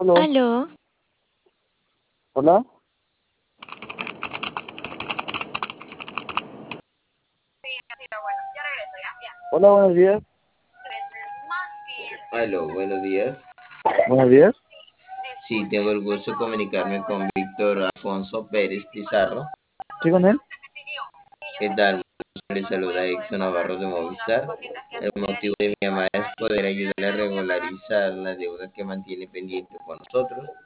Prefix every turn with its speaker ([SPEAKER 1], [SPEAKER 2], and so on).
[SPEAKER 1] Aló,
[SPEAKER 2] Aló,
[SPEAKER 1] hola, hola, buenos días,
[SPEAKER 3] Aló, buenos días.
[SPEAKER 1] buenos días.
[SPEAKER 3] Sí, tengo el gusto de comunicarme con Víctor Alfonso Pérez Pizarro.
[SPEAKER 1] ¿Sí con él?
[SPEAKER 3] ¿Qué tal? Les saluda Exxon Navarro de Movistar. El motivo de mi llamada es poder ayudarle a regularizar la deuda que mantiene pendiente con nosotros.